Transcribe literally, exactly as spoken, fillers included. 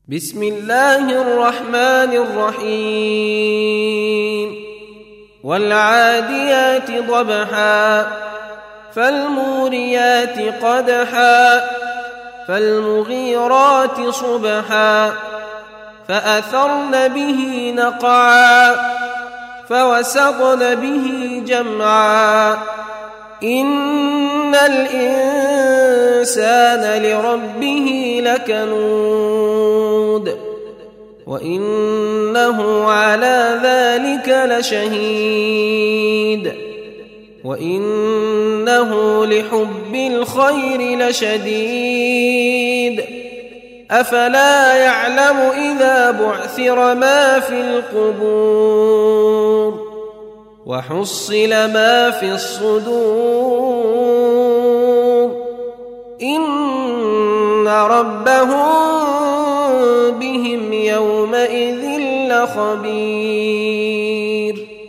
بسم الله الرحمن الرحيم والعاديات ضبحا فالموريات قدحا فالمغيرات صبحا فأثرن به نقعا فوسطن به جمعا إن الإنسان لربه لكنود وإنه على ذلك لشهيد وإنه لحب الخير لشديد أفلا يعلم إذا بعثر ما في القبور وحصل ما في الصدور إن ربهم بهم يومئذ لخبير